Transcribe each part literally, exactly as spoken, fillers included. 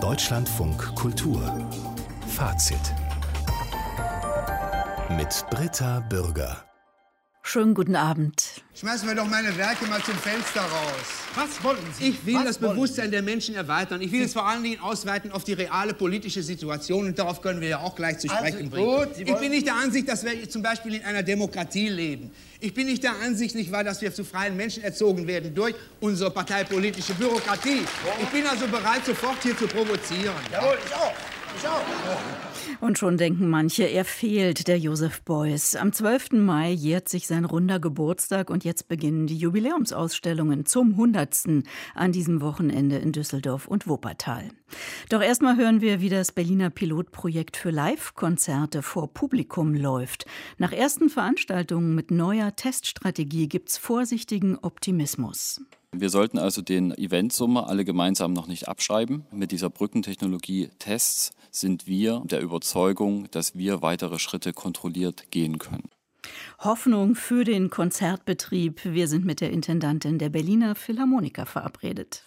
Deutschlandfunk Kultur Fazit mit Britta Bürger. Schönen guten Abend. Schmeißen wir doch meine Werke mal zum Fenster raus. Was wollen Sie? Ich will Was das Bewusstsein der Menschen erweitern. Ich will es vor allen Dingen ausweiten auf die reale politische Situation. Und darauf können wir ja auch gleich zu sprechen Also, bringen. gut, ich bin nicht der Ansicht, dass wir zum Beispiel in einer Demokratie leben. Ich bin nicht der Ansicht, nicht wahr, dass wir zu freien Menschen erzogen werden durch unsere parteipolitische Bürokratie. Ich bin also bereit, sofort hier zu provozieren. Jawohl, ich auch. Ich auch. Und schon denken manche, er fehlt, der Joseph Beuys. Am zwölften Mai jährt sich sein runder Geburtstag und jetzt beginnen die Jubiläumsausstellungen zum hundertsten an diesem Wochenende in Düsseldorf und Wuppertal. Doch erstmal hören wir, wie das Berliner Pilotprojekt für Live-Konzerte vor Publikum läuft. Nach ersten Veranstaltungen mit neuer Teststrategie gibt's vorsichtigen Optimismus. Wir sollten also den Eventsommer alle gemeinsam noch nicht abschreiben. Mit dieser Brückentechnologie Tests sind wir der Überzeugung, dass wir weitere Schritte kontrolliert gehen können. Hoffnung für den Konzertbetrieb. Wir sind mit der Intendantin der Berliner Philharmoniker verabredet.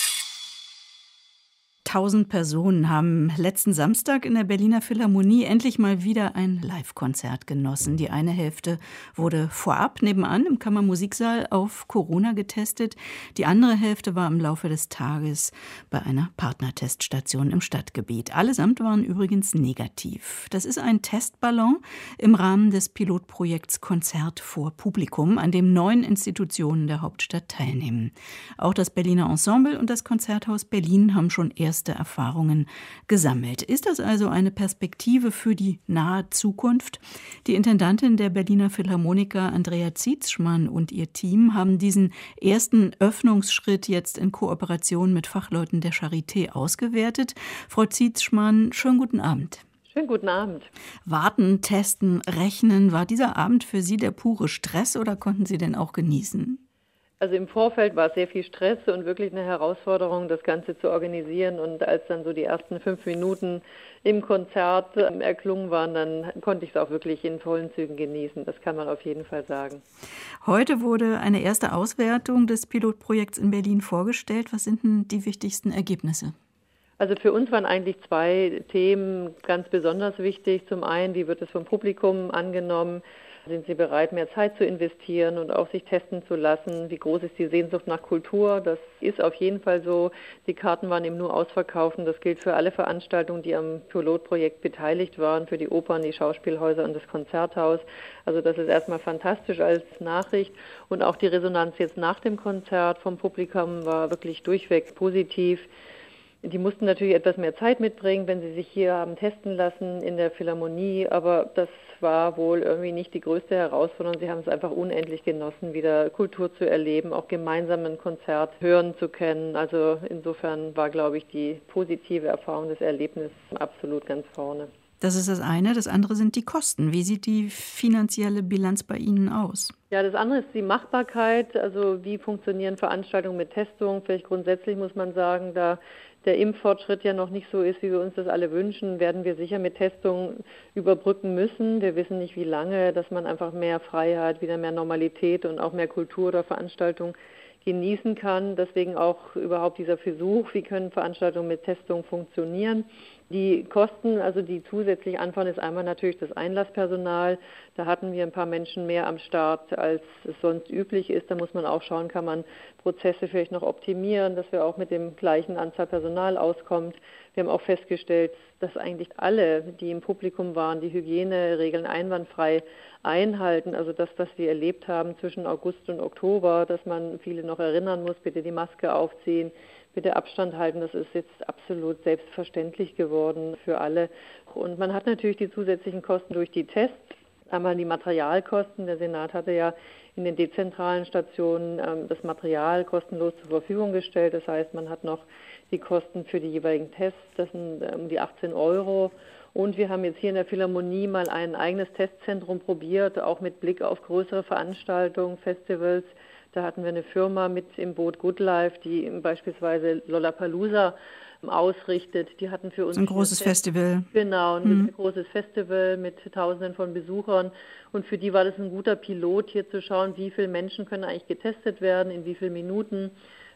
Tausend Personen haben letzten Samstag in der Berliner Philharmonie endlich mal wieder ein Live-Konzert genossen. Die eine Hälfte wurde vorab nebenan im Kammermusiksaal auf Corona getestet. Die andere Hälfte war im Laufe des Tages bei einer Partnerteststation im Stadtgebiet. Allesamt waren übrigens negativ. Das ist ein Testballon im Rahmen des Pilotprojekts Konzert vor Publikum, an dem neun Institutionen der Hauptstadt teilnehmen. Auch das Berliner Ensemble und das Konzerthaus Berlin haben schon erste Erfahrungen gesammelt. Ist das also eine Perspektive für die nahe Zukunft? Die Intendantin der Berliner Philharmoniker, Andrea Zietschmann, und ihr Team haben diesen ersten Öffnungsschritt jetzt in Kooperation mit Fachleuten der Charité ausgewertet. Frau Zietschmann, schönen guten Abend. Schönen guten Abend. Warten, testen, rechnen. War dieser Abend für Sie der pure Stress oder konnten Sie denn auch genießen? Also im Vorfeld war es sehr viel Stress und wirklich eine Herausforderung, das Ganze zu organisieren. Und als dann so die ersten fünf Minuten im Konzert erklungen waren, dann konnte ich es auch wirklich in vollen Zügen genießen. Das kann man auf jeden Fall sagen. Heute wurde eine erste Auswertung des Pilotprojekts in Berlin vorgestellt. Was sind denn die wichtigsten Ergebnisse? Also für uns waren eigentlich zwei Themen ganz besonders wichtig. Zum einen, wie wird es vom Publikum angenommen? Sind sie bereit, mehr Zeit zu investieren und auch sich testen zu lassen? Wie groß ist die Sehnsucht nach Kultur? Das ist auf jeden Fall so. Die Karten waren eben nur ausverkauft. Das gilt für alle Veranstaltungen, die am Pilotprojekt beteiligt waren, für die Opern, die Schauspielhäuser und das Konzerthaus. Also das ist erstmal fantastisch als Nachricht. Und auch die Resonanz jetzt nach dem Konzert vom Publikum war wirklich durchweg positiv. Die mussten natürlich etwas mehr Zeit mitbringen, wenn sie sich hier haben testen lassen in der Philharmonie, aber das war wohl irgendwie nicht die größte Herausforderung. Sie haben es einfach unendlich genossen, wieder Kultur zu erleben, auch gemeinsam ein Konzert hören zu können. Also insofern war, glaube ich, die positive Erfahrung des Erlebnisses absolut ganz vorne. Das ist das eine. Das andere sind die Kosten. Wie sieht die finanzielle Bilanz bei Ihnen aus? Ja, das andere ist die Machbarkeit. Also wie funktionieren Veranstaltungen mit Testung? Vielleicht grundsätzlich muss man sagen, da der Impffortschritt ja noch nicht so ist, wie wir uns das alle wünschen, werden wir sicher mit Testungen überbrücken müssen. Wir wissen nicht, wie lange, dass man einfach mehr Freiheit, wieder mehr Normalität und auch mehr Kultur oder Veranstaltung genießen kann. Deswegen auch überhaupt dieser Versuch, wie können Veranstaltungen mit Testungen funktionieren. Die Kosten, also die zusätzlich anfallen, ist einmal natürlich das Einlasspersonal. Da hatten wir ein paar Menschen mehr am Start, als es sonst üblich ist. Da muss man auch schauen, kann man Prozesse vielleicht noch optimieren, dass wir auch mit dem gleichen Anzahl Personal auskommt. Wir haben auch festgestellt, dass eigentlich alle, die im Publikum waren, die Hygieneregeln einwandfrei einhalten. Also das, was wir erlebt haben zwischen August und Oktober, dass man viele noch erinnern muss, bitte die Maske aufziehen, bitte Abstand halten, das ist jetzt absolut selbstverständlich geworden für alle. Und man hat natürlich die zusätzlichen Kosten durch die Tests. Einmal die Materialkosten. Der Senat hatte ja in den dezentralen Stationen ähm, das Material kostenlos zur Verfügung gestellt. Das heißt, man hat noch die Kosten für die jeweiligen Tests, das sind um ähm, die achtzehn Euro. Und wir haben jetzt hier in der Philharmonie mal ein eigenes Testzentrum probiert, auch mit Blick auf größere Veranstaltungen, Festivals. Da hatten wir eine Firma mit im Boot Good Life, die beispielsweise Lollapalooza ausrichtet. Die hatten für uns ein großes Fest- Festival. Genau, ein mhm. großes Festival mit Tausenden von Besuchern. Und für die war das ein guter Pilot, hier zu schauen, wie viele Menschen können eigentlich getestet werden, in wie vielen Minuten.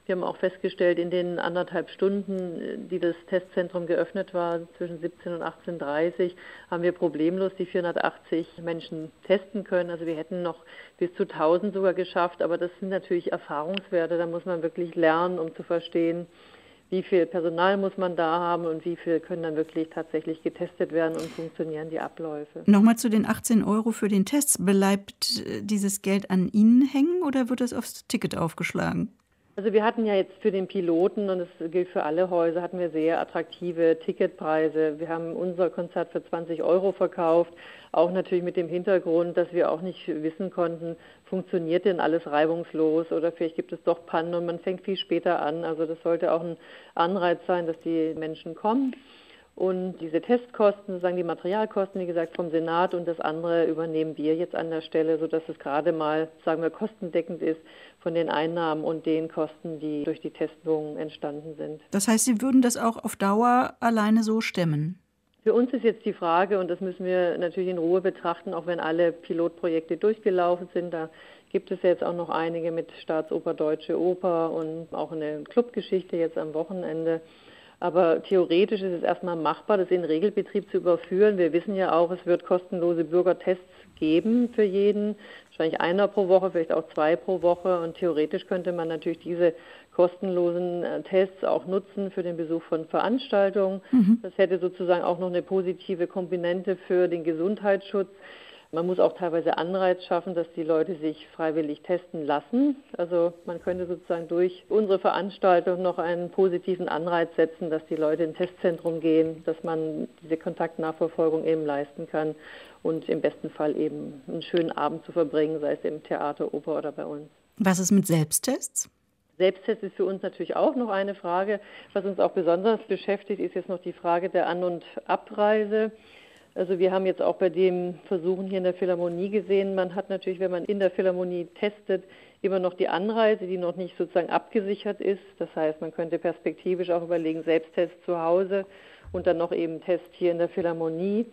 Wir haben auch festgestellt, in den anderthalb Stunden, die das Testzentrum geöffnet war, zwischen siebzehn und achtzehn Uhr dreißig, haben wir problemlos die vierhundertachtzig Menschen testen können. Also wir hätten noch bis zu tausend sogar geschafft, aber das sind natürlich Erfahrungswerte. Da muss man wirklich lernen, um zu verstehen, wie viel Personal muss man da haben und wie viel können dann wirklich tatsächlich getestet werden und funktionieren die Abläufe. Nochmal zu den achtzehn Euro für den Test. Bleibt dieses Geld an Ihnen hängen oder wird es aufs Ticket aufgeschlagen? Also wir hatten ja jetzt für den Piloten, und das gilt für alle Häuser, hatten wir sehr attraktive Ticketpreise. Wir haben unser Konzert für zwanzig Euro verkauft, auch natürlich mit dem Hintergrund, dass wir auch nicht wissen konnten, funktioniert denn alles reibungslos oder vielleicht gibt es doch Pannen und man fängt viel später an. Also das sollte auch ein Anreiz sein, dass die Menschen kommen. Und diese Testkosten, sozusagen die Materialkosten, wie gesagt, vom Senat und das andere übernehmen wir jetzt an der Stelle, sodass es gerade mal, sagen wir, kostendeckend ist von den Einnahmen und den Kosten, die durch die Testung entstanden sind. Das heißt, Sie würden das auch auf Dauer alleine so stemmen? Für uns ist jetzt die Frage, und das müssen wir natürlich in Ruhe betrachten, auch wenn alle Pilotprojekte durchgelaufen sind, da gibt es jetzt auch noch einige mit Staatsoper, Deutsche Oper und auch eine Clubgeschichte jetzt am Wochenende. Aber theoretisch ist es erstmal machbar, das in den Regelbetrieb zu überführen. Wir wissen ja auch, es wird kostenlose Bürgertests geben für jeden, wahrscheinlich einer pro Woche, vielleicht auch zwei pro Woche. Und theoretisch könnte man natürlich diese kostenlosen Tests auch nutzen für den Besuch von Veranstaltungen. Mhm. Das hätte sozusagen auch noch eine positive Komponente für den Gesundheitsschutz. Man muss auch teilweise Anreiz schaffen, dass die Leute sich freiwillig testen lassen. Also man könnte sozusagen durch unsere Veranstaltung noch einen positiven Anreiz setzen, dass die Leute ins Testzentrum gehen, dass man diese Kontaktnachverfolgung eben leisten kann und im besten Fall eben einen schönen Abend zu verbringen, sei es im Theater, Oper oder bei uns. Was ist mit Selbsttests? Selbsttest ist für uns natürlich auch noch eine Frage. Was uns auch besonders beschäftigt, ist jetzt noch die Frage der An- und Abreise. Also wir haben jetzt auch bei dem Versuchen hier in der Philharmonie gesehen, man hat natürlich, wenn man in der Philharmonie testet, immer noch die Anreise, die noch nicht sozusagen abgesichert ist. Das heißt, man könnte perspektivisch auch überlegen, Selbsttest zu Hause und dann noch eben Test hier in der Philharmonie.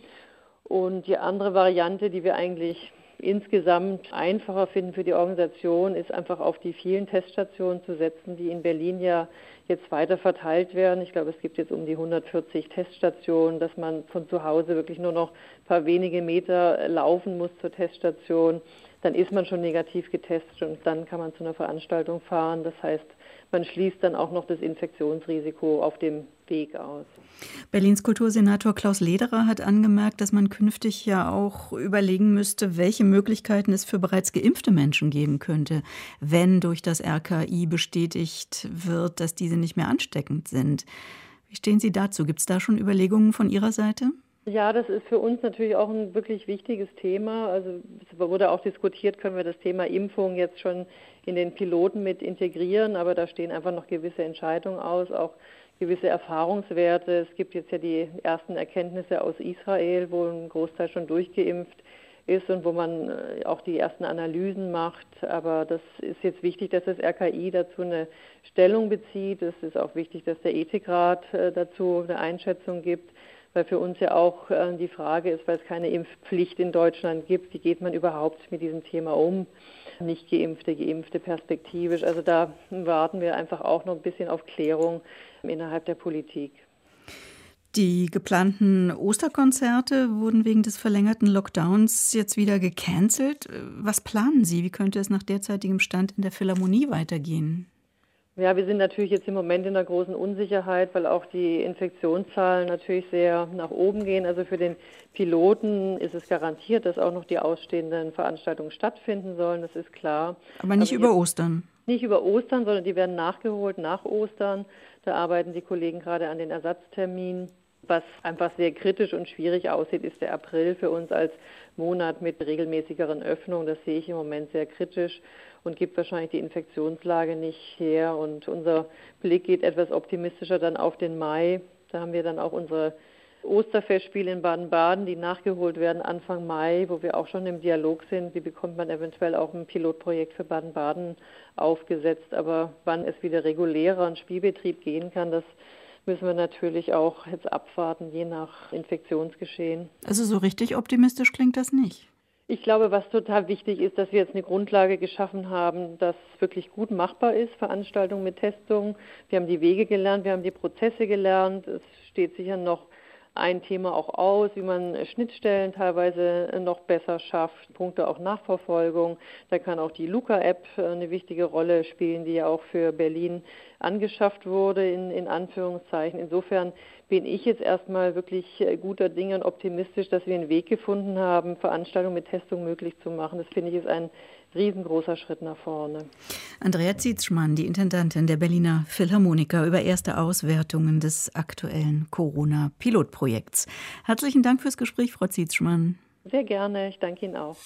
Und die andere Variante, die wir eigentlich insgesamt einfacher finden für die Organisation, ist einfach auf die vielen Teststationen zu setzen, die in Berlin ja jetzt weiter verteilt werden. Ich glaube, es gibt jetzt um die hundertvierzig Teststationen, dass man von zu Hause wirklich nur noch ein paar wenige Meter laufen muss zur Teststation. Dann ist man schon negativ getestet und dann kann man zu einer Veranstaltung fahren. Das heißt, man schließt dann auch noch das Infektionsrisiko auf dem Weg aus. Berlins Kultursenator Klaus Lederer hat angemerkt, dass man künftig ja auch überlegen müsste, welche Möglichkeiten es für bereits geimpfte Menschen geben könnte, wenn durch das R K I bestätigt wird, dass diese nicht mehr ansteckend sind. Wie stehen Sie dazu? Gibt es da schon Überlegungen von Ihrer Seite? Ja, das ist für uns natürlich auch ein wirklich wichtiges Thema. Also es wurde auch diskutiert, können wir das Thema Impfung jetzt schon in den Piloten mit integrieren, aber da stehen einfach noch gewisse Entscheidungen aus, auch gewisse Erfahrungswerte. Es gibt jetzt ja die ersten Erkenntnisse aus Israel, wo ein Großteil schon durchgeimpft ist und wo man auch die ersten Analysen macht. Aber das ist jetzt wichtig, dass das R K I dazu eine Stellung bezieht. Es ist auch wichtig, dass der Ethikrat dazu eine Einschätzung gibt. Weil für uns ja auch äh, die Frage ist, weil es keine Impfpflicht in Deutschland gibt, wie geht man überhaupt mit diesem Thema um? Nicht Geimpfte, Geimpfte perspektivisch. Also da warten wir einfach auch noch ein bisschen auf Klärung innerhalb der Politik. Die geplanten Osterkonzerte wurden wegen des verlängerten Lockdowns jetzt wieder gecancelt. Was planen Sie? Wie könnte es nach derzeitigem Stand in der Philharmonie weitergehen? Ja, wir sind natürlich jetzt im Moment in einer großen Unsicherheit, weil auch die Infektionszahlen natürlich sehr nach oben gehen. Also für den Piloten ist es garantiert, dass auch noch die ausstehenden Veranstaltungen stattfinden sollen, das ist klar. Aber nicht Aber über Ostern? Nicht über Ostern, sondern die werden nachgeholt nach Ostern. Da arbeiten die Kollegen gerade an den Ersatzterminen. Was einfach sehr kritisch und schwierig aussieht, ist der April für uns als Monat mit regelmäßigeren Öffnungen. Das sehe ich im Moment sehr kritisch und gibt wahrscheinlich die Infektionslage nicht her. Und unser Blick geht etwas optimistischer dann auf den Mai. Da haben wir dann auch unsere Osterfestspiele in Baden-Baden, die nachgeholt werden Anfang Mai, wo wir auch schon im Dialog sind. Wie bekommt man eventuell auch ein Pilotprojekt für Baden-Baden aufgesetzt? Aber wann es wieder regulärer in Spielbetrieb gehen kann, das müssen wir natürlich auch jetzt abwarten, je nach Infektionsgeschehen. Also so richtig optimistisch klingt das nicht. Ich glaube, was total wichtig ist, dass wir jetzt eine Grundlage geschaffen haben, dass wirklich gut machbar ist, Veranstaltungen mit Testungen. Wir haben die Wege gelernt, wir haben die Prozesse gelernt. Es steht sicher noch ein Thema auch aus, wie man Schnittstellen teilweise noch besser schafft, Punkte auch Nachverfolgung. Da kann auch die Luca-App eine wichtige Rolle spielen, die ja auch für Berlin angeschafft wurde, in, in Anführungszeichen. Insofern bin ich jetzt erstmal wirklich guter Dinge und optimistisch, dass wir einen Weg gefunden haben, Veranstaltungen mit Testung möglich zu machen. Das finde ich ist ein riesengroßer Schritt nach vorne. Andrea Zietzschmann, die Intendantin der Berliner Philharmoniker, über erste Auswertungen des aktuellen Corona-Pilotprojekts. Herzlichen Dank fürs Gespräch, Frau Zietzschmann. Sehr gerne, ich danke Ihnen auch.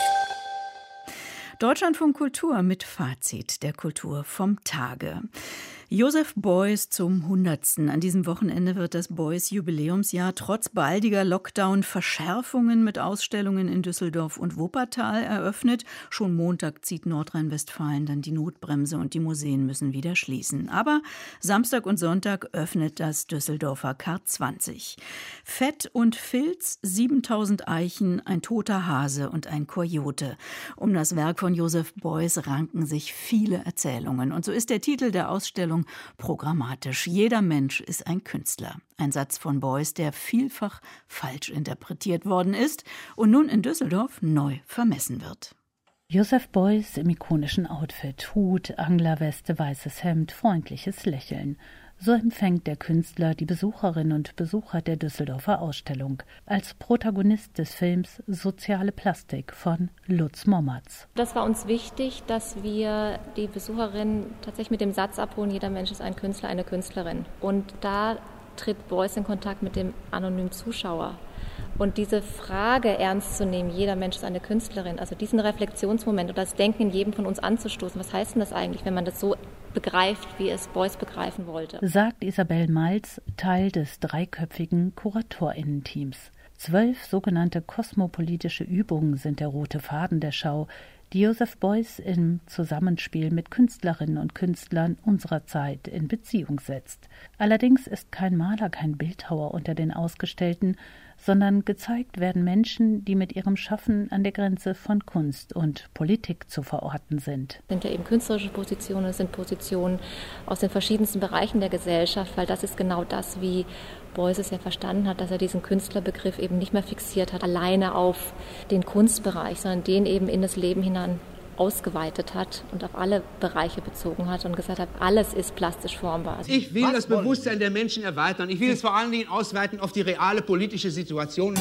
Deutschlandfunk Kultur mit Fazit der Kultur vom Tage. Joseph Beuys zum hundertsten. An diesem Wochenende wird das Beuys Jubiläumsjahr trotz baldiger Lockdown-Verschärfungen mit Ausstellungen in Düsseldorf und Wuppertal eröffnet. Schon Montag zieht Nordrhein-Westfalen dann die Notbremse und die Museen müssen wieder schließen. Aber Samstag und Sonntag öffnet das Düsseldorfer K zwanzig. Fett und Filz, siebentausend Eichen, ein toter Hase und ein Kojote. Um das Werk von Joseph Beuys ranken sich viele Erzählungen. Und so ist der Titel der Ausstellung programmatisch. Jeder Mensch ist ein Künstler. Ein Satz von Beuys, der vielfach falsch interpretiert worden ist und nun in Düsseldorf neu vermessen wird. Joseph Beuys im ikonischen Outfit, Hut, Anglerweste, weißes Hemd, freundliches Lächeln. So empfängt der Künstler die Besucherinnen und Besucher der Düsseldorfer Ausstellung als Protagonist des Films Soziale Plastik von Lutz Mommertz. Das war uns wichtig, dass wir die Besucherinnen tatsächlich mit dem Satz abholen, jeder Mensch ist ein Künstler, eine Künstlerin. Und da tritt Beuys in Kontakt mit dem anonymen Zuschauer. Und diese Frage ernst zu nehmen, jeder Mensch ist eine Künstlerin, also diesen Reflexionsmoment oder das Denken in jedem von uns anzustoßen, was heißt denn das eigentlich, wenn man das so begreift, wie es Beuys begreifen wollte? Sagt Isabel Malz, Teil des dreiköpfigen KuratorInnen-Teams. Zwölf sogenannte kosmopolitische Übungen sind der rote Faden der Schau, die Joseph Beuys im Zusammenspiel mit Künstlerinnen und Künstlern unserer Zeit in Beziehung setzt. Allerdings ist kein Maler, kein Bildhauer unter den Ausgestellten, sondern gezeigt werden Menschen, die mit ihrem Schaffen an der Grenze von Kunst und Politik zu verorten sind. Es sind ja eben künstlerische Positionen, es sind Positionen aus den verschiedensten Bereichen der Gesellschaft, weil das ist genau das, wie Beuys es ja verstanden hat, dass er diesen Künstlerbegriff eben nicht mehr fixiert hat, alleine auf den Kunstbereich, sondern den eben in das Leben hinein ausgeweitet hat und auf alle Bereiche bezogen hat und gesagt hat, alles ist plastisch formbar. Ich will das Bewusstsein der Menschen erweitern. Ich will es vor allen Dingen ausweiten auf die reale politische Situation.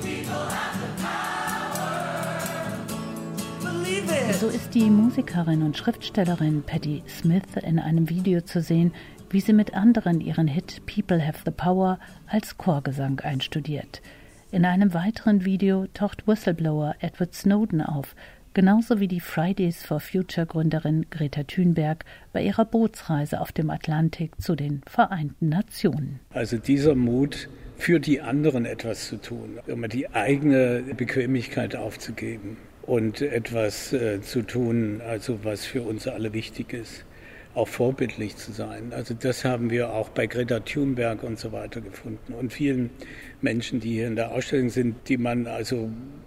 So ist die Musikerin und Schriftstellerin Patti Smith in einem Video zu sehen, wie sie mit anderen ihren Hit People Have the Power als Chorgesang einstudiert. In einem weiteren Video taucht Whistleblower Edward Snowden auf, genauso wie die Fridays for Future Gründerin Greta Thunberg bei ihrer Bootsreise auf dem Atlantik zu den Vereinten Nationen. Also dieser Mut, für die anderen etwas zu tun, immer die eigene Bequemlichkeit aufzugeben und etwas äh, zu tun, also was für uns alle wichtig ist, auch vorbildlich zu sein. Also das haben wir auch bei Greta Thunberg und so weiter gefunden und vielen Menschen, die hier in der Ausstellung sind, die man also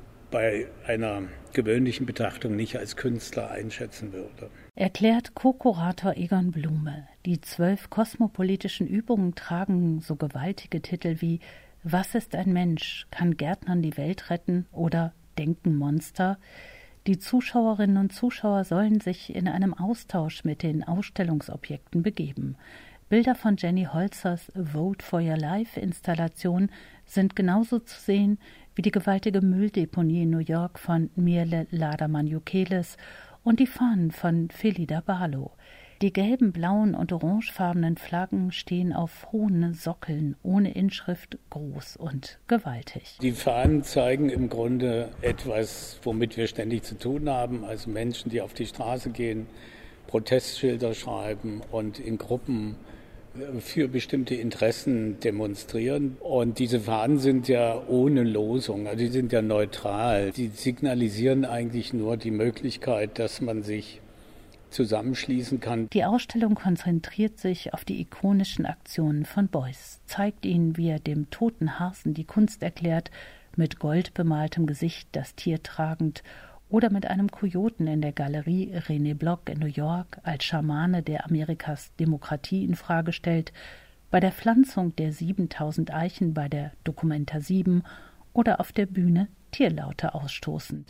bei einer gewöhnlichen Betrachtung nicht als Künstler einschätzen würde. Erklärt Co-Kurator Egon Blume. Die zwölf kosmopolitischen Übungen tragen so gewaltige Titel wie Was ist ein Mensch? Kann Gärtnern die Welt retten? Oder Denken Monster? Die Zuschauerinnen und Zuschauer sollen sich in einem Austausch mit den Ausstellungsobjekten begeben. Bilder von Jenny Holzers Vote for Your Life Installation sind genauso zu sehen wie die gewaltige Mülldeponie in New York von Mirle Laderman-Jukeles und die Fahnen von Felida Barlow. Die gelben, blauen und orangefarbenen Flaggen stehen auf hohen Sockeln ohne Inschrift, groß und gewaltig. Die Fahnen zeigen im Grunde etwas, womit wir ständig zu tun haben, also Menschen, die auf die Straße gehen, Protestschilder schreiben und in Gruppen für bestimmte Interessen demonstrieren. Und diese Fahnen sind ja ohne Losung, also die sind ja neutral. Die signalisieren eigentlich nur die Möglichkeit, dass man sich zusammenschließen kann. Die Ausstellung konzentriert sich auf die ikonischen Aktionen von Beuys, zeigt ihnen, wie er dem toten Hasen die Kunst erklärt, mit gold bemaltem Gesicht das Tier tragend oder mit einem Kojoten in der Galerie René Block in New York als Schamane, der Amerikas Demokratie in Frage stellt, bei der Pflanzung der siebentausend Eichen bei der Documenta sieben oder auf der Bühne Tierlaute ausstoßend.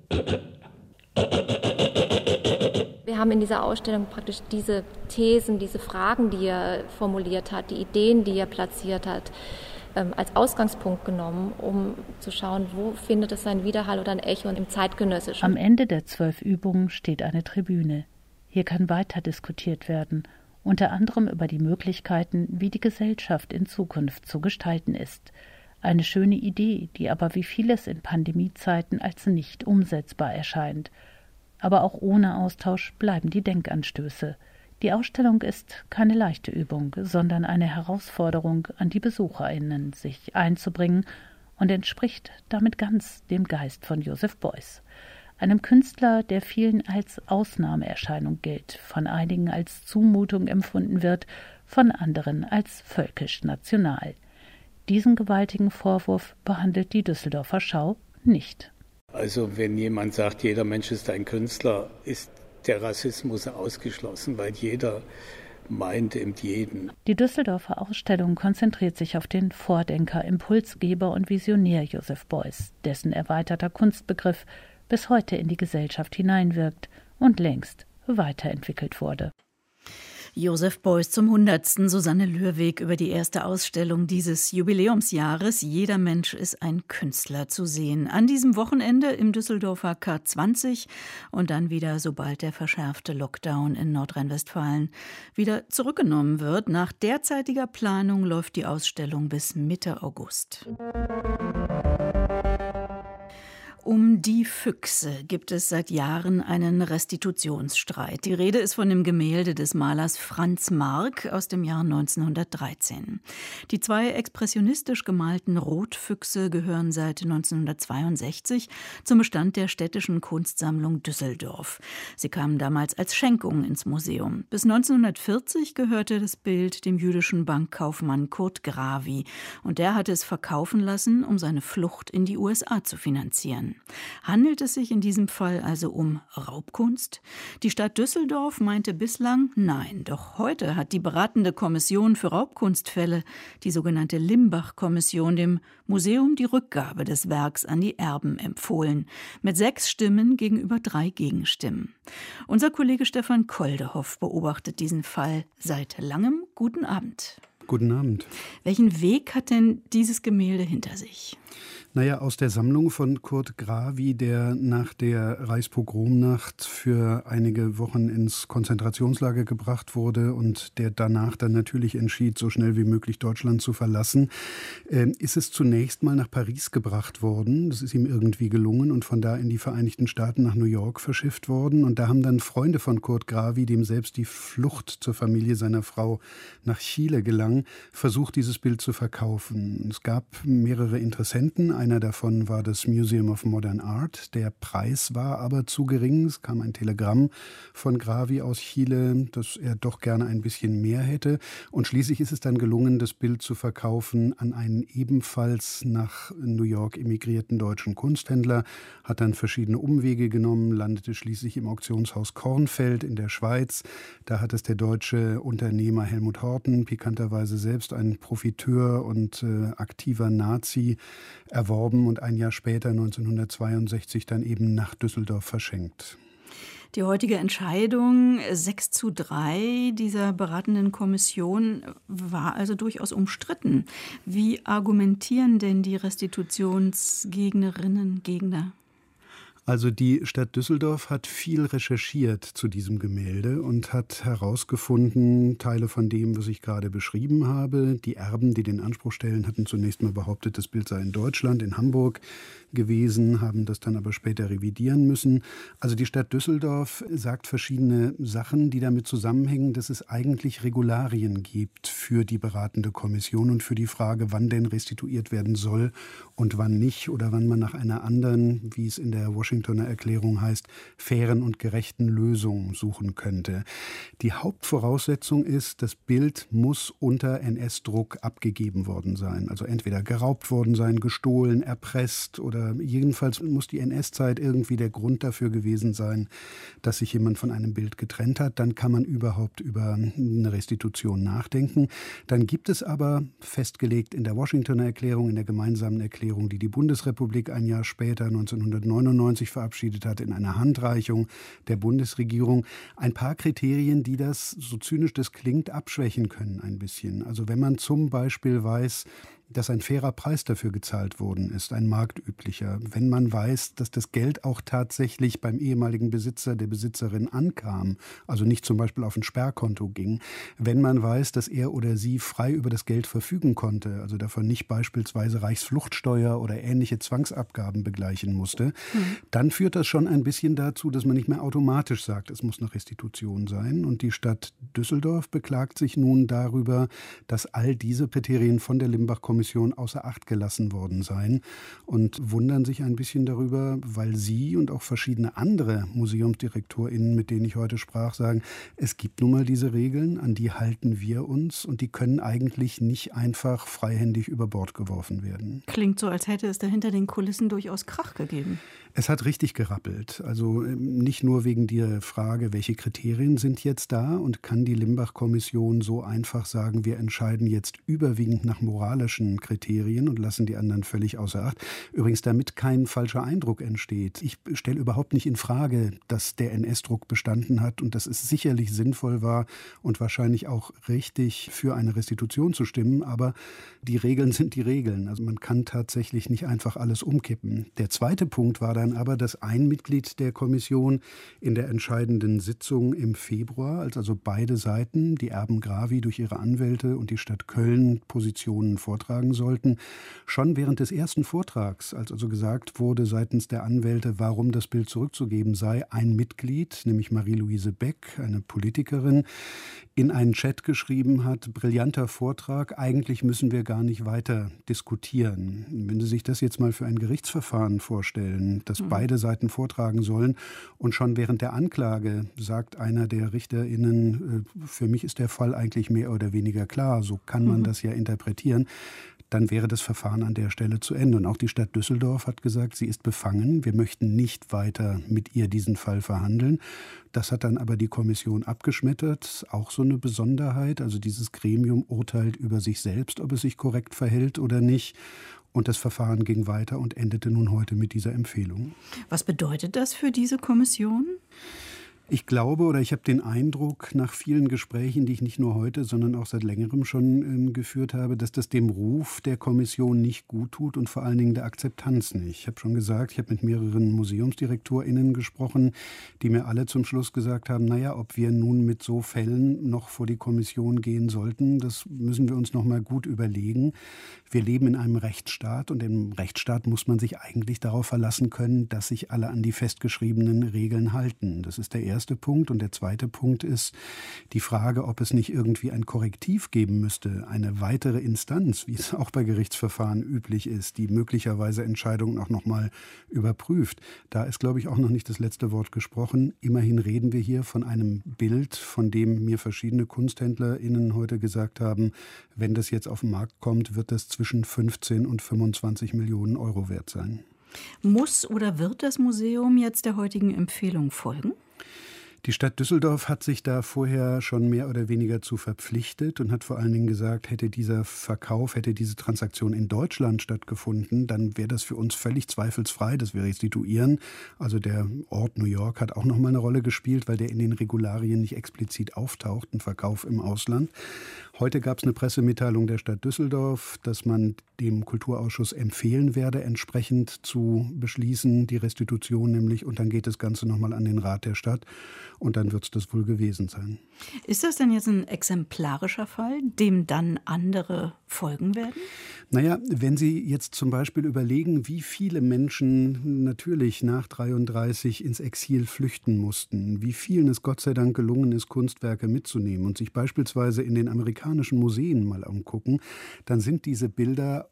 Wir haben in dieser Ausstellung praktisch diese Thesen, diese Fragen, die er formuliert hat, die Ideen, die er platziert hat, als Ausgangspunkt genommen, um zu schauen, wo findet es seinen Widerhall oder ein Echo im Zeitgenössischen. Am Ende der zwölf Übungen steht eine Tribüne. Hier kann weiter diskutiert werden, unter anderem über die Möglichkeiten, wie die Gesellschaft in Zukunft zu gestalten ist. Eine schöne Idee, die aber wie vieles in Pandemiezeiten als nicht umsetzbar erscheint. Aber auch ohne Austausch bleiben die Denkanstöße. Die Ausstellung ist keine leichte Übung, sondern eine Herausforderung an die BesucherInnen, sich einzubringen und entspricht damit ganz dem Geist von Joseph Beuys. Einem Künstler, der vielen als Ausnahmeerscheinung gilt, von einigen als Zumutung empfunden wird, von anderen als völkisch-national. Diesen gewaltigen Vorwurf behandelt die Düsseldorfer Schau nicht. Also wenn jemand sagt, jeder Mensch ist ein Künstler, ist der Rassismus ausgeschlossen, weil jeder meint eben jeden. Die Düsseldorfer Ausstellung konzentriert sich auf den Vordenker, Impulsgeber und Visionär Joseph Beuys, dessen erweiterter Kunstbegriff bis heute in die Gesellschaft hineinwirkt und längst weiterentwickelt wurde. Joseph Beuys zum hundertsten Susanne Lürweg über die erste Ausstellung dieses Jubiläumsjahres Jeder Mensch ist ein Künstler zu sehen. An diesem Wochenende im Düsseldorfer K zwanzig und dann wieder, sobald der verschärfte Lockdown in Nordrhein-Westfalen wieder zurückgenommen wird. Nach derzeitiger Planung läuft die Ausstellung bis Mitte August. Um die Füchse gibt es seit Jahren einen Restitutionsstreit. Die Rede ist von dem Gemälde des Malers Franz Marc aus dem Jahr neunzehnhundertdreizehn. Die zwei expressionistisch gemalten Rotfüchse gehören seit neunzehnhundertzweiundsechzig zum Bestand der Städtischen Kunstsammlung Düsseldorf. Sie kamen damals als Schenkung ins Museum. Bis neunzehnhundertvierzig gehörte das Bild dem jüdischen Bankkaufmann Kurt Gravy. Und der hatte es verkaufen lassen, um seine Flucht in die U S A zu finanzieren. Handelt es sich in diesem Fall also um Raubkunst? Die Stadt Düsseldorf meinte bislang nein. Doch heute hat die beratende Kommission für Raubkunstfälle, die sogenannte Limbach-Kommission, dem Museum die Rückgabe des Werks an die Erben empfohlen. Mit sechs Stimmen gegenüber drei Gegenstimmen. Unser Kollege Stefan Koldehoff beobachtet diesen Fall seit langem. Guten Abend. Guten Abend. Welchen Weg hat denn dieses Gemälde hinter sich? Naja, aus der Sammlung von Kurt Gravy, der nach der Reichspogromnacht für einige Wochen ins Konzentrationslager gebracht wurde und der danach dann natürlich entschied, so schnell wie möglich Deutschland zu verlassen, äh, ist es zunächst mal nach Paris gebracht worden. Das ist ihm irgendwie gelungen und von da in die Vereinigten Staaten nach New York verschifft worden. Und da haben dann Freunde von Kurt Gravy, dem selbst die Flucht zur Familie seiner Frau nach Chile gelang, versucht, dieses Bild zu verkaufen. Es gab mehrere Interessenten. Einer davon war das Museum of Modern Art. Der Preis war aber zu gering. Es kam ein Telegramm von Gravy aus Chile, dass er doch gerne ein bisschen mehr hätte. Und schließlich ist es dann gelungen, das Bild zu verkaufen an einen ebenfalls nach New York emigrierten deutschen Kunsthändler. Hat dann verschiedene Umwege genommen, landete schließlich im Auktionshaus Kornfeld in der Schweiz. Da hat es der deutsche Unternehmer Helmut Horten, pikanterweise selbst ein Profiteur und äh, aktiver Nazi, erworben und ein Jahr später, neunzehnhundertzweiundsechzig, dann eben nach Düsseldorf verschenkt. Die heutige Entscheidung sechs zu drei dieser beratenden Kommission war also durchaus umstritten. Wie argumentieren denn die Restitutionsgegnerinnen, Gegner? Also die Stadt Düsseldorf hat viel recherchiert zu diesem Gemälde und hat herausgefunden, Teile von dem, was ich gerade beschrieben habe. Die Erben, die den Anspruch stellen, hatten zunächst mal behauptet, das Bild sei in Deutschland, in Hamburg gewesen, haben das dann aber später revidieren müssen. Also die Stadt Düsseldorf sagt verschiedene Sachen, die damit zusammenhängen, dass es eigentlich Regularien gibt für die beratende Kommission und für die Frage, wann denn restituiert werden soll und wann nicht oder wann man nach einer anderen, wie es in der Washington Washingtoner Erklärung heißt, fairen und gerechten Lösungen suchen könnte. Die Hauptvoraussetzung ist, das Bild muss unter N S-Druck abgegeben worden sein. Also entweder geraubt worden sein, gestohlen, erpresst oder jedenfalls muss die N S-Zeit irgendwie der Grund dafür gewesen sein, dass sich jemand von einem Bild getrennt hat. Dann kann man überhaupt über eine Restitution nachdenken. Dann gibt es aber festgelegt in der Washingtoner Erklärung, in der gemeinsamen Erklärung, die die Bundesrepublik ein Jahr später neunzehnhundertneunundneunzig verabschiedet hat, in einer Handreichung der Bundesregierung, ein paar Kriterien, die das, so zynisch das klingt, abschwächen können ein bisschen. Also wenn man zum Beispiel weiß, dass ein fairer Preis dafür gezahlt worden ist, ein marktüblicher. Wenn man weiß, dass das Geld auch tatsächlich beim ehemaligen Besitzer, der Besitzerin ankam, also nicht zum Beispiel auf ein Sperrkonto ging. Wenn man weiß, dass er oder sie frei über das Geld verfügen konnte, also davon nicht beispielsweise Reichsfluchtsteuer oder ähnliche Zwangsabgaben begleichen musste, mhm. dann führt das schon ein bisschen dazu, dass man nicht mehr automatisch sagt, es muss eine Restitution sein. Und die Stadt Düsseldorf beklagt sich nun darüber, dass all diese Kriterien von der Limbach-Kommission außer Acht gelassen worden seien und wundern sich ein bisschen darüber, weil sie und auch verschiedene andere MuseumsdirektorInnen, mit denen ich heute sprach, sagen, es gibt nun mal diese Regeln, an die halten wir uns und die können eigentlich nicht einfach freihändig über Bord geworfen werden. Klingt so, als hätte es da hinter den Kulissen durchaus Krach gegeben. Es hat richtig gerappelt. Also nicht nur wegen der Frage, welche Kriterien sind jetzt da und kann die Limbach-Kommission so einfach sagen, wir entscheiden jetzt überwiegend nach moralischen Kriterien und lassen die anderen völlig außer Acht. Übrigens, damit kein falscher Eindruck entsteht. Ich stelle überhaupt nicht in Frage, dass der N S-Druck bestanden hat und dass es sicherlich sinnvoll war und wahrscheinlich auch richtig für eine Restitution zu stimmen. Aber die Regeln sind die Regeln. Also man kann tatsächlich nicht einfach alles umkippen. Der zweite Punkt war dann aber, dass ein Mitglied der Kommission in der entscheidenden Sitzung im Februar, als also beide Seiten, die Erben Gravi durch ihre Anwälte und die Stadt Köln, Positionen vortragen sollten, schon während des ersten Vortrags, als also gesagt wurde seitens der Anwälte, warum das Bild zurückzugeben sei, ein Mitglied, nämlich Marie-Louise Beck, eine Politikerin, in einen Chat geschrieben hat, brillanter Vortrag, eigentlich müssen wir gar nicht weiter diskutieren. Wenn Sie sich das jetzt mal für ein Gerichtsverfahren vorstellen, dass mhm. beide Seiten vortragen sollen und schon während der Anklage sagt einer der RichterInnen, für mich ist der Fall eigentlich mehr oder weniger klar, so kann man mhm. das ja interpretieren, dann wäre das Verfahren an der Stelle zu Ende. Und auch die Stadt Düsseldorf hat gesagt, sie ist befangen. Wir möchten nicht weiter mit ihr diesen Fall verhandeln. Das hat dann aber die Kommission abgeschmettert. Auch so eine Besonderheit. Also dieses Gremium urteilt über sich selbst, ob es sich korrekt verhält oder nicht. Und das Verfahren ging weiter und endete nun heute mit dieser Empfehlung. Was bedeutet das für diese Kommission? Ich glaube oder ich habe den Eindruck nach vielen Gesprächen, die ich nicht nur heute, sondern auch seit längerem schon äh, geführt habe, dass das dem Ruf der Kommission nicht gut tut und vor allen Dingen der Akzeptanz nicht. Ich habe schon gesagt, ich habe mit mehreren MuseumsdirektorInnen gesprochen, die mir alle zum Schluss gesagt haben, naja, ob wir nun mit so Fällen noch vor die Kommission gehen sollten, das müssen wir uns noch mal gut überlegen. Wir leben in einem Rechtsstaat und im Rechtsstaat muss man sich eigentlich darauf verlassen können, dass sich alle an die festgeschriebenen Regeln halten. Das ist der erste Punkt. Und der zweite Punkt ist die Frage, ob es nicht irgendwie ein Korrektiv geben müsste, eine weitere Instanz, wie es auch bei Gerichtsverfahren üblich ist, die möglicherweise Entscheidungen auch noch mal überprüft. Da ist, glaube ich, auch noch nicht das letzte Wort gesprochen. Immerhin reden wir hier von einem Bild, von dem mir verschiedene KunsthändlerInnen heute gesagt haben, wenn das jetzt auf den Markt kommt, wird das zwischen fünfzehn und fünfundzwanzig Millionen Euro wert sein. Muss oder wird das Museum jetzt der heutigen Empfehlung folgen? Die Stadt Düsseldorf hat sich da vorher schon mehr oder weniger zu verpflichtet und hat vor allen Dingen gesagt, hätte dieser Verkauf, hätte diese Transaktion in Deutschland stattgefunden, dann wäre das für uns völlig zweifelsfrei, dass wir restituieren. Also der Ort New York hat auch noch mal eine Rolle gespielt, weil der in den Regularien nicht explizit auftaucht, ein Verkauf im Ausland. Heute gab es eine Pressemitteilung der Stadt Düsseldorf, dass man dem Kulturausschuss empfehlen werde, entsprechend zu beschließen, die Restitution nämlich. Und dann geht das Ganze nochmal an den Rat der Stadt und dann wird es das wohl gewesen sein. Ist das denn jetzt ein exemplarischer Fall, dem dann andere folgen werden? Naja, wenn Sie jetzt zum Beispiel überlegen, wie viele Menschen natürlich nach dreiunddreißig ins Exil flüchten mussten, wie vielen es Gott sei Dank gelungen ist, Kunstwerke mitzunehmen und sich beispielsweise in den amerikanischen Museen mal angucken, dann sind diese Bilder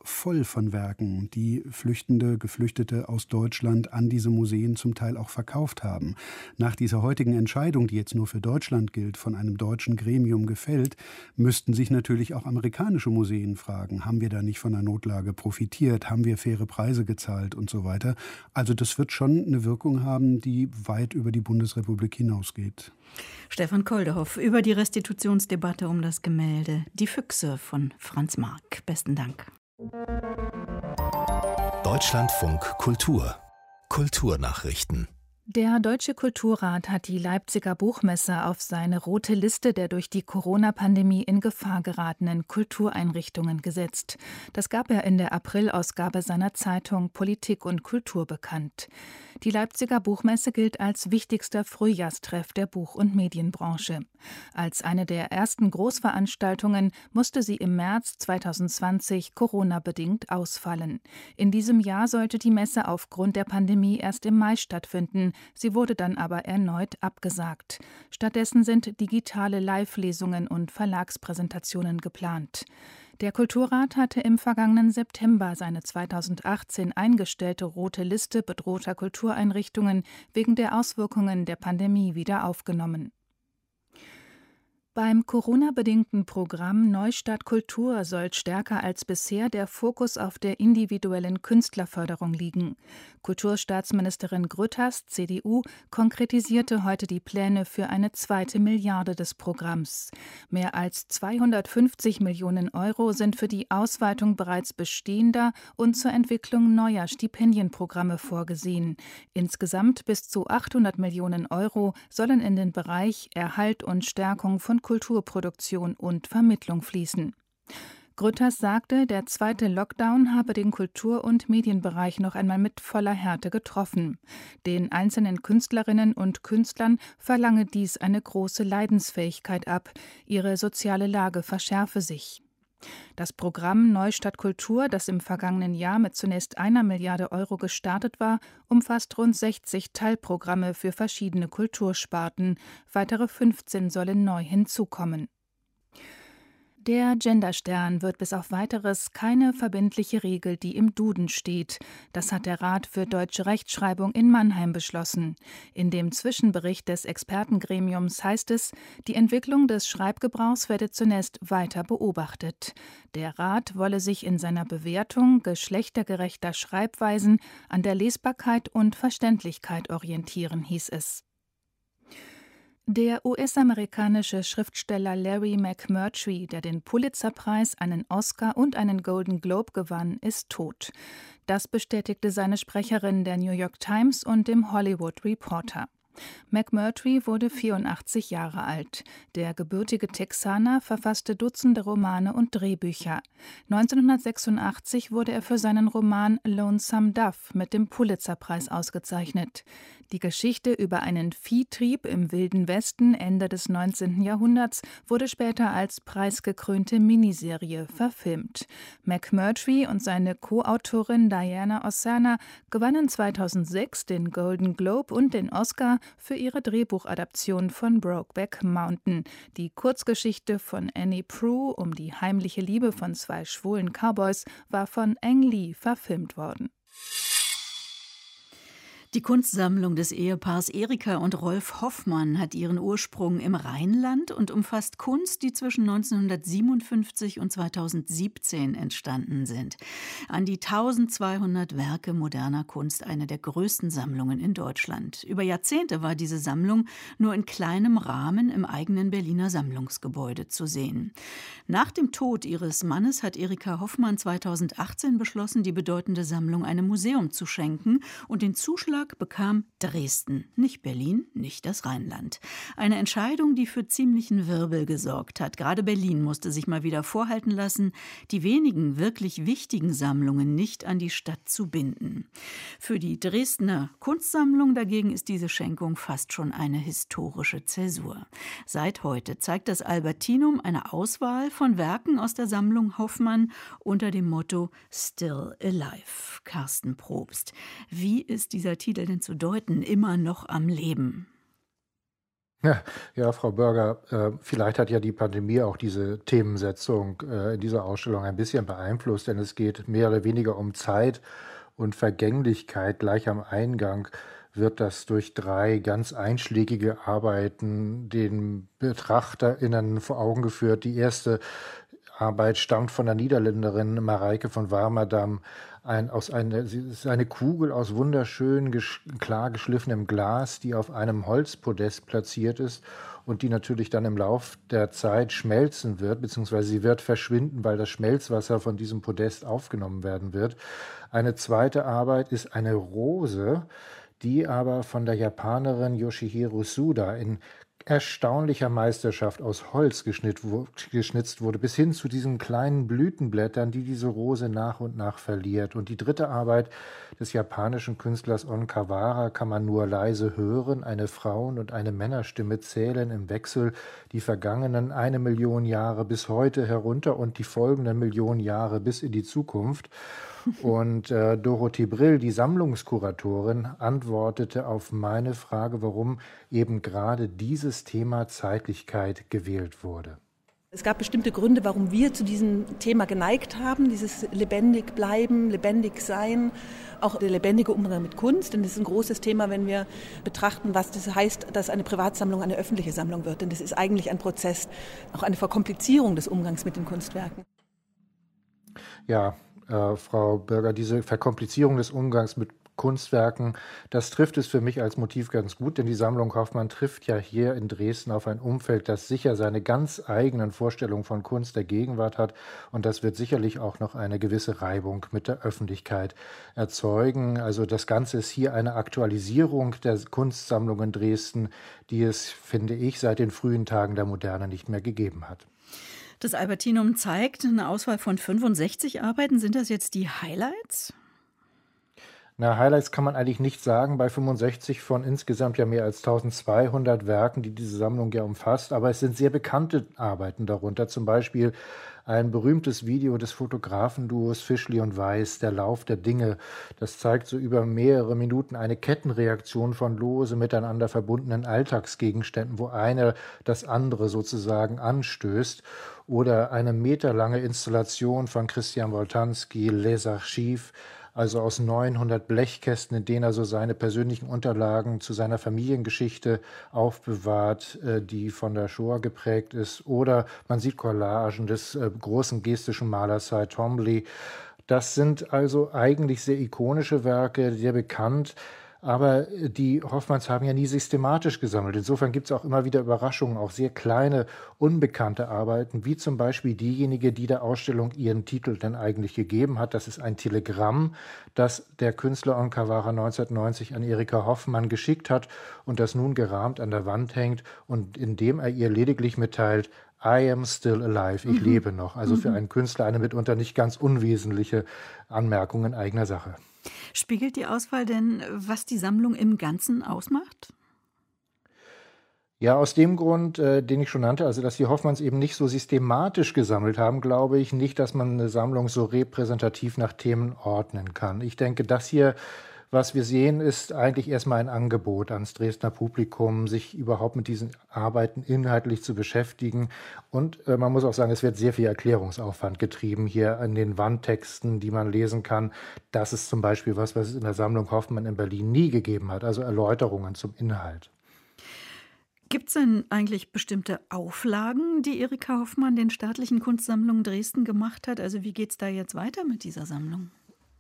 voll von Werken, die Flüchtende, Geflüchtete aus Deutschland an diese Museen zum Teil auch verkauft haben. Nach dieser heutigen Entscheidung, die jetzt nur für Deutschland gilt, von einem deutschen Gremium gefällt, müssten sich natürlich auch amerikanische Museen fragen, haben wir da nicht von der Notlage profitiert, haben wir faire Preise gezahlt und so weiter. Also das wird schon eine Wirkung haben, die weit über die Bundesrepublik hinausgeht. Stefan Koldehoff über die Restitutionsdebatte um das Gemälde Die Füchse von Franz Marc. Besten Dank. Deutschlandfunk Kultur. Kulturnachrichten. Der Deutsche Kulturrat hat die Leipziger Buchmesse auf seine rote Liste der durch die Corona-Pandemie in Gefahr geratenen Kultureinrichtungen gesetzt. Das gab er in der Aprilausgabe seiner Zeitung Politik und Kultur bekannt. Die Leipziger Buchmesse gilt als wichtigster Frühjahrstreff der Buch- und Medienbranche. Als eine der ersten Großveranstaltungen musste sie im März zweitausendzwanzig Corona-bedingt ausfallen. In diesem Jahr sollte die Messe aufgrund der Pandemie erst im Mai stattfinden. Sie wurde dann aber erneut abgesagt. Stattdessen sind digitale Live-Lesungen und Verlagspräsentationen geplant. Der Kulturrat hatte im vergangenen September seine zweitausendachtzehn eingestellte rote Liste bedrohter Kultureinrichtungen wegen der Auswirkungen der Pandemie wieder aufgenommen. Beim Corona-bedingten Programm Neustadt Kultur soll stärker als bisher der Fokus auf der individuellen Künstlerförderung liegen. Kulturstaatsministerin Grütters, C D U, konkretisierte heute die Pläne für eine zweite Milliarde des Programms. Mehr als zweihundertfünfzig Millionen Euro sind für die Ausweitung bereits bestehender und zur Entwicklung neuer Stipendienprogramme vorgesehen. Insgesamt bis zu achthundert Millionen Euro sollen in den Bereich Erhalt und Stärkung von Kulturproduktion und Vermittlung fließen. Grütters sagte, der zweite Lockdown habe den Kultur- und Medienbereich noch einmal mit voller Härte getroffen. Den einzelnen Künstlerinnen und Künstlern verlange dies eine große Leidensfähigkeit ab. Ihre soziale Lage verschärfe sich. Das Programm Neustadt Kultur, das im vergangenen Jahr mit zunächst einer Milliarde Euro gestartet war, umfasst rund sechzig Teilprogramme für verschiedene Kultursparten. Weitere fünfzehn sollen neu hinzukommen. Der Genderstern wird bis auf Weiteres keine verbindliche Regel, die im Duden steht. Das hat der Rat für deutsche Rechtschreibung in Mannheim beschlossen. In dem Zwischenbericht des Expertengremiums heißt es, die Entwicklung des Schreibgebrauchs werde zunächst weiter beobachtet. Der Rat wolle sich in seiner Bewertung geschlechtergerechter Schreibweisen an der Lesbarkeit und Verständlichkeit orientieren, hieß es. Der U S-amerikanische Schriftsteller Larry McMurtry, der den Pulitzerpreis, einen Oscar und einen Golden Globe gewann, ist tot. Das bestätigte seine Sprecherin der New York Times und dem Hollywood Reporter. McMurtry wurde vierundachtzig Jahre alt. Der gebürtige Texaner verfasste Dutzende Romane und Drehbücher. neunzehnhundertsechsundachtzig wurde er für seinen Roman Lonesome Dove mit dem Pulitzerpreis ausgezeichnet. Die Geschichte über einen Viehtrieb im Wilden Westen Ende des neunzehnten Jahrhunderts wurde später als preisgekrönte Miniserie verfilmt. McMurtry und seine Co-Autorin Diana Ossana gewannen zweitausendsechs den Golden Globe und den Oscar für ihre Drehbuchadaption von Brokeback Mountain. Die Kurzgeschichte von Annie Proulx um die heimliche Liebe von zwei schwulen Cowboys war von Ang Lee verfilmt worden. Die Kunstsammlung des Ehepaars Erika und Rolf Hoffmann hat ihren Ursprung im Rheinland und umfasst Kunst, die zwischen neunzehnhundertsiebenundfünfzig und zweitausendsiebzehn entstanden sind. An die tausendzweihundert Werke moderner Kunst, eine der größten Sammlungen in Deutschland. Über Jahrzehnte war diese Sammlung nur in kleinem Rahmen im eigenen Berliner Sammlungsgebäude zu sehen. Nach dem Tod ihres Mannes hat Erika Hoffmann zweitausendachtzehn beschlossen, die bedeutende Sammlung einem Museum zu schenken, und den Zuschlag bekam Dresden, nicht Berlin, nicht das Rheinland. Eine Entscheidung, die für ziemlichen Wirbel gesorgt hat. Gerade Berlin musste sich mal wieder vorhalten lassen, die wenigen wirklich wichtigen Sammlungen nicht an die Stadt zu binden. Für die Dresdner Kunstsammlung dagegen ist diese Schenkung fast schon eine historische Zäsur. Seit heute zeigt das Albertinum eine Auswahl von Werken aus der Sammlung Hoffmann unter dem Motto Still Alive. Carsten Probst. Wie ist dieser Titel denn zu deuten? Immer noch am Leben. Ja, ja, Frau Börger, äh, vielleicht hat ja die Pandemie auch diese Themensetzung äh, in dieser Ausstellung ein bisschen beeinflusst, denn es geht mehr oder weniger um Zeit und Vergänglichkeit. Gleich am Eingang wird das durch drei ganz einschlägige Arbeiten den BetrachterInnen vor Augen geführt. Die erste Arbeit stammt von der Niederländerin Marijke von Warmerdam. Ein, aus eine, sie ist eine Kugel aus wunderschön gesch, klar geschliffenem Glas, die auf einem Holzpodest platziert ist und die natürlich dann im Lauf der Zeit schmelzen wird, beziehungsweise sie wird verschwinden, weil das Schmelzwasser von diesem Podest aufgenommen werden wird. Eine zweite Arbeit ist eine Rose, die aber von der Japanerin Yoshihiro Suda in erstaunlicher Meisterschaft aus Holz geschnitt, geschnitzt wurde, bis hin zu diesen kleinen Blütenblättern, die diese Rose nach und nach verliert. Und die dritte Arbeit des japanischen Künstlers On Kawara kann man nur leise hören. Eine Frauen- und eine Männerstimme zählen im Wechsel die vergangenen eine Million Jahre bis heute herunter und die folgenden Millionen Jahre bis in die Zukunft. Und äh, Dorothee Brill, die Sammlungskuratorin, antwortete auf meine Frage, warum eben gerade dieses Thema Zeitlichkeit gewählt wurde. Es gab bestimmte Gründe, warum wir zu diesem Thema geneigt haben, dieses lebendig bleiben, lebendig sein, auch der lebendige Umgang mit Kunst. Denn das ist ein großes Thema, wenn wir betrachten, was das heißt, dass eine Privatsammlung eine öffentliche Sammlung wird. Denn das ist eigentlich ein Prozess, auch eine Verkomplizierung des Umgangs mit den Kunstwerken. Ja, Äh, Frau Börger, diese Verkomplizierung des Umgangs mit Kunstwerken, das trifft es für mich als Motiv ganz gut, denn die Sammlung Hoffmann trifft ja hier in Dresden auf ein Umfeld, das sicher seine ganz eigenen Vorstellungen von Kunst der Gegenwart hat, und das wird sicherlich auch noch eine gewisse Reibung mit der Öffentlichkeit erzeugen. Also das Ganze ist hier eine Aktualisierung der Kunstsammlung in Dresden, die es, finde ich, seit den frühen Tagen der Moderne nicht mehr gegeben hat. Das Albertinum zeigt eine Auswahl von fünfundsechzig Arbeiten. Sind das jetzt die Highlights? Na, Highlights kann man eigentlich nicht sagen, bei fünfundsechzig von insgesamt ja mehr als eintausendzweihundert Werken, die diese Sammlung ja umfasst. Aber es sind sehr bekannte Arbeiten darunter, zum Beispiel ein berühmtes Video des Fotografenduos Fischli und Weiß, Der Lauf der Dinge. Das zeigt so über mehrere Minuten eine Kettenreaktion von lose miteinander verbundenen Alltagsgegenständen, wo eine das andere sozusagen anstößt. Oder eine meterlange Installation von Christian Woltanski, Les Archives, also aus neunhundert Blechkästen, in denen er so seine persönlichen Unterlagen zu seiner Familiengeschichte aufbewahrt, die von der Shoah geprägt ist. Oder man sieht Collagen des großen gestischen Malers Cy Twombly. Das sind also eigentlich sehr ikonische Werke, sehr bekannt. Aber die Hoffmanns haben ja nie systematisch gesammelt. Insofern gibt es auch immer wieder Überraschungen, auch sehr kleine, unbekannte Arbeiten, wie zum Beispiel diejenige, die der Ausstellung ihren Titel denn eigentlich gegeben hat. Das ist ein Telegramm, das der Künstler On Kawara neunzehnhundertneunzig an Erika Hoffmann geschickt hat und das nun gerahmt an der Wand hängt und in dem er ihr lediglich mitteilt: I am still alive, ich mhm. lebe noch. Also mhm. für einen Künstler eine mitunter nicht ganz unwesentliche Anmerkung in eigener Sache. Spiegelt die Auswahl denn, was die Sammlung im Ganzen ausmacht? Ja, aus dem Grund, äh, den ich schon nannte, also dass die Hoffmanns eben nicht so systematisch gesammelt haben, glaube ich nicht, dass man eine Sammlung so repräsentativ nach Themen ordnen kann. Ich denke, das hier, was wir sehen, ist eigentlich erstmal ein Angebot ans Dresdner Publikum, sich überhaupt mit diesen Arbeiten inhaltlich zu beschäftigen. Und äh, man muss auch sagen, es wird sehr viel Erklärungsaufwand getrieben hier an den Wandtexten, die man lesen kann. Das ist zum Beispiel was, was es in der Sammlung Hoffmann in Berlin nie gegeben hat, also Erläuterungen zum Inhalt. Gibt es denn eigentlich bestimmte Auflagen, die Erika Hoffmann den staatlichen Kunstsammlungen Dresden gemacht hat? Also wie geht es da jetzt weiter mit dieser Sammlung?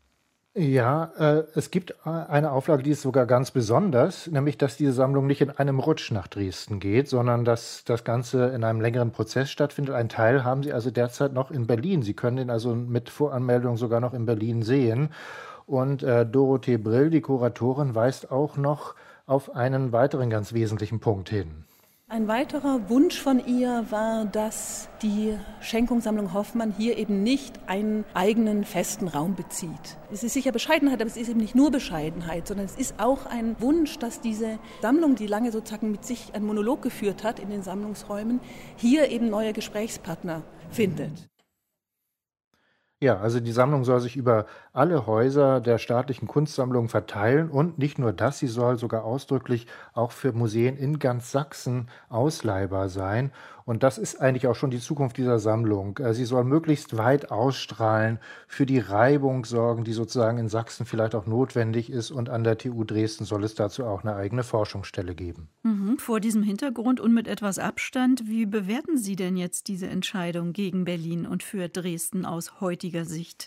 Ja, äh, es gibt eine Auflage, die ist sogar ganz besonders, nämlich, dass diese Sammlung nicht in einem Rutsch nach Dresden geht, sondern dass das Ganze in einem längeren Prozess stattfindet. Einen Teil haben Sie also derzeit noch in Berlin. Sie können den also mit Voranmeldung sogar noch in Berlin sehen. Und äh, Dorothee Brill, die Kuratorin, weist auch noch auf einen weiteren ganz wesentlichen Punkt hin. Ein weiterer Wunsch von ihr war, dass die Schenkungssammlung Hoffmann hier eben nicht einen eigenen festen Raum bezieht. Es ist sicher Bescheidenheit, aber es ist eben nicht nur Bescheidenheit, sondern es ist auch ein Wunsch, dass diese Sammlung, die lange sozusagen mit sich einen Monolog geführt hat in den Sammlungsräumen, hier eben neue Gesprächspartner findet. Ja, also die Sammlung soll sich über alle Häuser der staatlichen Kunstsammlung verteilen und nicht nur das, sie soll sogar ausdrücklich auch für Museen in ganz Sachsen ausleihbar sein. Und das ist eigentlich auch schon die Zukunft dieser Sammlung. Äh, Sie soll möglichst weit ausstrahlen, für die Reibung sorgen, die sozusagen in Sachsen vielleicht auch notwendig ist. Und an der T U Dresden soll es dazu auch eine eigene Forschungsstelle geben. Mhm. Vor diesem Hintergrund und mit etwas Abstand, wie bewerten Sie denn jetzt diese Entscheidung gegen Berlin und für Dresden aus heutiger Sicht?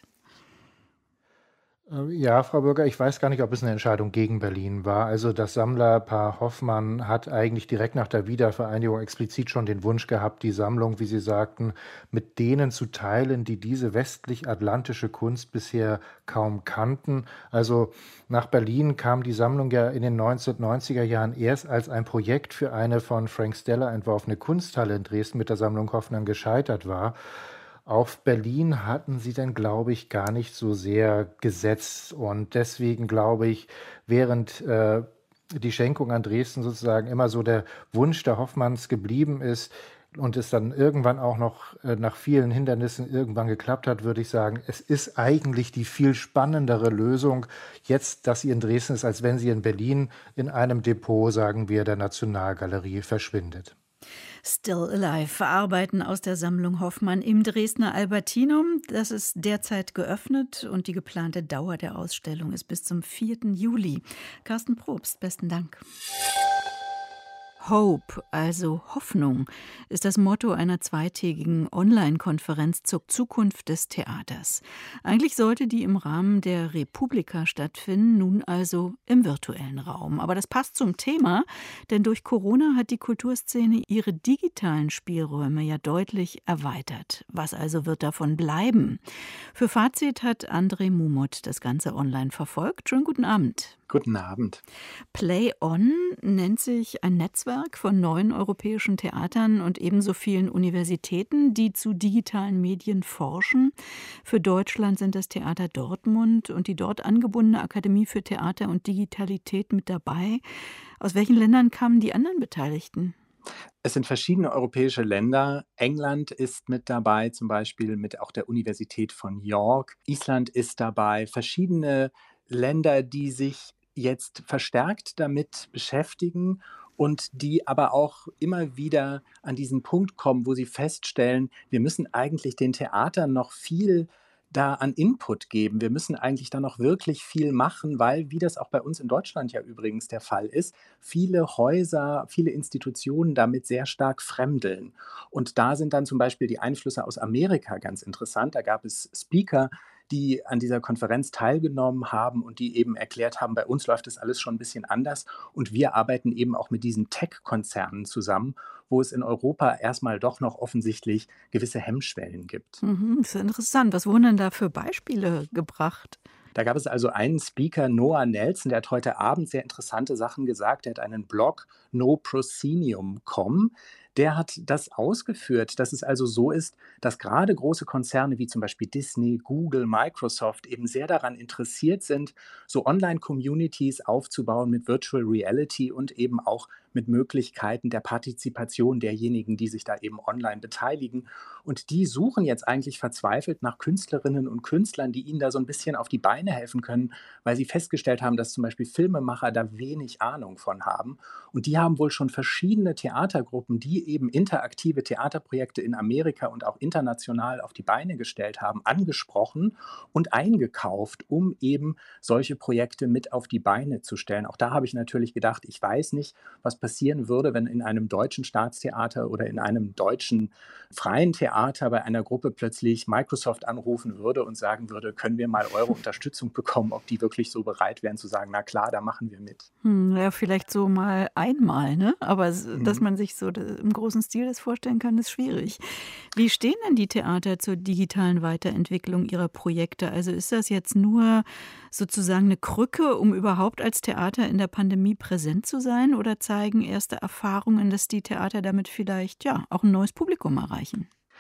Äh, Ja, Frau Bürger, ich weiß gar nicht, ob es eine Entscheidung gegen Berlin war. Also das Sammlerpaar Hoffmann hat eigentlich direkt nach der Wiedervereinigung explizit schon den Wunsch gehabt, die Sammlung, wie Sie sagten, mit denen zu teilen, die diese westlich-atlantische Kunst bisher kaum kannten. Also nach Berlin kam die Sammlung ja in den neunzehnhundertneunziger Jahren erst als ein Projekt für eine von Frank Stella entworfene Kunsthalle in Dresden mit der Sammlung Hoffmann gescheitert war. Auf Berlin hatten sie dann, glaube ich, gar nicht so sehr gesetzt. Und deswegen glaube ich, während äh, die Schenkung an Dresden sozusagen immer so der Wunsch der Hoffmanns geblieben ist und es dann irgendwann auch noch äh, nach vielen Hindernissen irgendwann geklappt hat, würde ich sagen, es ist eigentlich die viel spannendere Lösung jetzt, dass sie in Dresden ist, als wenn sie in Berlin in einem Depot, sagen wir, der Nationalgalerie verschwindet. Still Alive, Arbeiten aus der Sammlung Hoffmann im Dresdner Albertinum. Das ist derzeit geöffnet und die geplante Dauer der Ausstellung ist bis zum vierten Juli. Carsten Probst, besten Dank. Hope, also Hoffnung, ist das Motto einer zweitägigen Online-Konferenz zur Zukunft des Theaters. Eigentlich sollte die im Rahmen der Republika stattfinden, nun also im virtuellen Raum. Aber das passt zum Thema, denn durch Corona hat die Kulturszene ihre digitalen Spielräume ja deutlich erweitert. Was also wird davon bleiben? Für Fazit hat André Mumot das Ganze online verfolgt. Schönen guten Abend. Guten Abend. Play On nennt sich ein Netzwerk von neun europäischen Theatern und ebenso vielen Universitäten, die zu digitalen Medien forschen. Für Deutschland sind das Theater Dortmund und die dort angebundene Akademie für Theater und Digitalität mit dabei. Aus welchen Ländern kamen die anderen Beteiligten? Es sind verschiedene europäische Länder. England ist mit dabei, zum Beispiel mit auch der Universität von York. Island ist dabei. Verschiedene Länder, die sich jetzt verstärkt damit beschäftigen und die aber auch immer wieder an diesen Punkt kommen, wo sie feststellen, wir müssen eigentlich den Theatern noch viel da an Input geben. Wir müssen eigentlich da noch wirklich viel machen, weil, wie das auch bei uns in Deutschland ja übrigens der Fall ist, viele Häuser, viele Institutionen damit sehr stark fremdeln. Und da sind dann zum Beispiel die Einflüsse aus Amerika ganz interessant. Da gab es Speaker, die an dieser Konferenz teilgenommen haben und die eben erklärt haben, bei uns läuft das alles schon ein bisschen anders und wir arbeiten eben auch mit diesen Tech-Konzernen zusammen, wo es in Europa erstmal doch noch offensichtlich gewisse Hemmschwellen gibt. Mhm, das ist interessant. Was wurden denn da für Beispiele gebracht? Da gab es also einen Speaker, Noah Nelson, der hat heute Abend sehr interessante Sachen gesagt. Der hat einen Blog, no proscenium punkt com. Der hat das ausgeführt, dass es also so ist, dass gerade große Konzerne wie zum Beispiel Disney, Google, Microsoft eben sehr daran interessiert sind, so Online-Communities aufzubauen mit Virtual Reality und eben auch mit Möglichkeiten der Partizipation derjenigen, die sich da eben online beteiligen. Und die suchen jetzt eigentlich verzweifelt nach Künstlerinnen und Künstlern, die ihnen da so ein bisschen auf die Beine helfen können, weil sie festgestellt haben, dass zum Beispiel Filmemacher da wenig Ahnung von haben. Und die haben wohl schon verschiedene Theatergruppen, die eben interaktive Theaterprojekte in Amerika und auch international auf die Beine gestellt haben, angesprochen und eingekauft, um eben solche Projekte mit auf die Beine zu stellen. Auch da habe ich natürlich gedacht, ich weiß nicht, was passieren würde, wenn in einem deutschen Staatstheater oder in einem deutschen freien Theater bei einer Gruppe plötzlich Microsoft anrufen würde und sagen würde, können wir mal eure Unterstützung bekommen, ob die wirklich so bereit wären zu sagen, na klar, da machen wir mit. Hm, ja, vielleicht so mal einmal, ne? Aber Mhm. dass man sich so im großen Stil das vorstellen kann, ist schwierig. Wie stehen denn die Theater zur digitalen Weiterentwicklung ihrer Projekte? Also ist das jetzt nur sozusagen eine Krücke, um überhaupt als Theater in der Pandemie präsent zu sein? Oder zeigen erste Erfahrungen, dass die Theater damit vielleicht ja auch ein neues Publikum erreichen?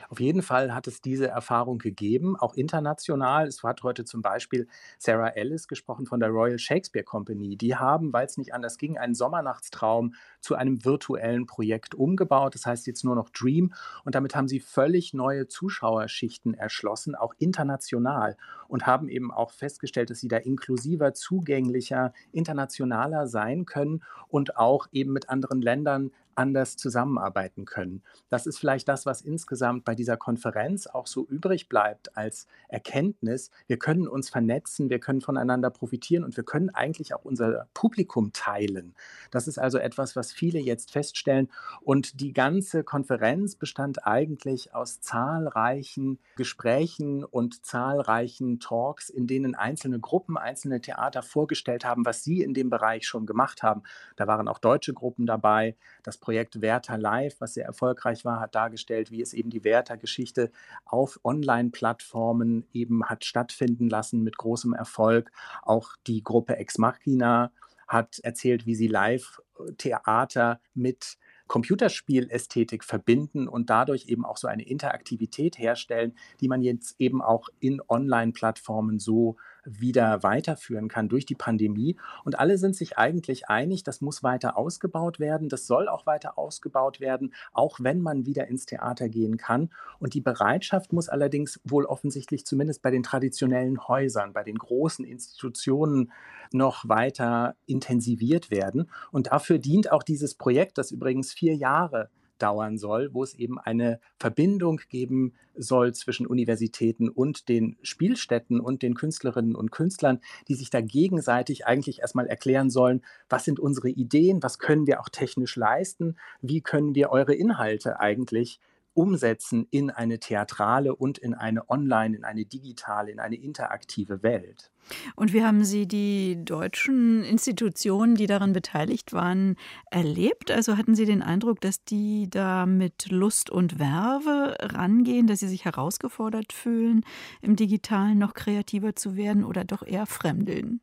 Auf jeden Fall hat es diese Erfahrung gegeben, auch international. Es hat heute zum Beispiel Sarah Ellis gesprochen von der Royal Shakespeare Company. Die haben, weil es nicht anders ging, einen Sommernachtstraum zu einem virtuellen Projekt umgebaut. Das heißt jetzt nur noch Dream. Und damit haben sie völlig neue Zuschauerschichten erschlossen, auch international. Und haben eben auch festgestellt, dass sie da inklusiver, zugänglicher, internationaler sein können und auch eben mit anderen Ländern anders zusammenarbeiten können. Das ist vielleicht das, was insgesamt bei dieser Konferenz auch so übrig bleibt als Erkenntnis. Wir können uns vernetzen, wir können voneinander profitieren und wir können eigentlich auch unser Publikum teilen. Das ist also etwas, was viele jetzt feststellen. Und die ganze Konferenz bestand eigentlich aus zahlreichen Gesprächen und zahlreichen Talks, in denen einzelne Gruppen, einzelne Theater vorgestellt haben, was sie in dem Bereich schon gemacht haben. Da waren auch deutsche Gruppen dabei. Das Projekt Werther Live, was sehr erfolgreich war, hat dargestellt, wie es eben die Werther-Geschichte auf Online-Plattformen eben hat stattfinden lassen mit großem Erfolg. Auch die Gruppe Ex Machina hat erzählt, wie sie Live-Theater mit Computerspielästhetik verbinden und dadurch eben auch so eine Interaktivität herstellen, die man jetzt eben auch in Online-Plattformen so wieder weiterführen kann durch die Pandemie. Und alle sind sich eigentlich einig, das muss weiter ausgebaut werden, das soll auch weiter ausgebaut werden, auch wenn man wieder ins Theater gehen kann. Und die Bereitschaft muss allerdings wohl offensichtlich zumindest bei den traditionellen Häusern, bei den großen Institutionen noch weiter intensiviert werden. Und dafür dient auch dieses Projekt, das übrigens vier Jahre dauern soll, wo es eben eine Verbindung geben soll zwischen Universitäten und den Spielstätten und den Künstlerinnen und Künstlern, die sich da gegenseitig eigentlich erstmal erklären sollen, was sind unsere Ideen, was können wir auch technisch leisten, wie können wir eure Inhalte eigentlich umsetzen in eine theatrale und in eine online, in eine digitale, in eine interaktive Welt. Und wie haben Sie die deutschen Institutionen, die daran beteiligt waren, erlebt? Also hatten Sie den Eindruck, dass die da mit Lust und Werbe rangehen, dass sie sich herausgefordert fühlen, im Digitalen noch kreativer zu werden oder doch eher fremdeln?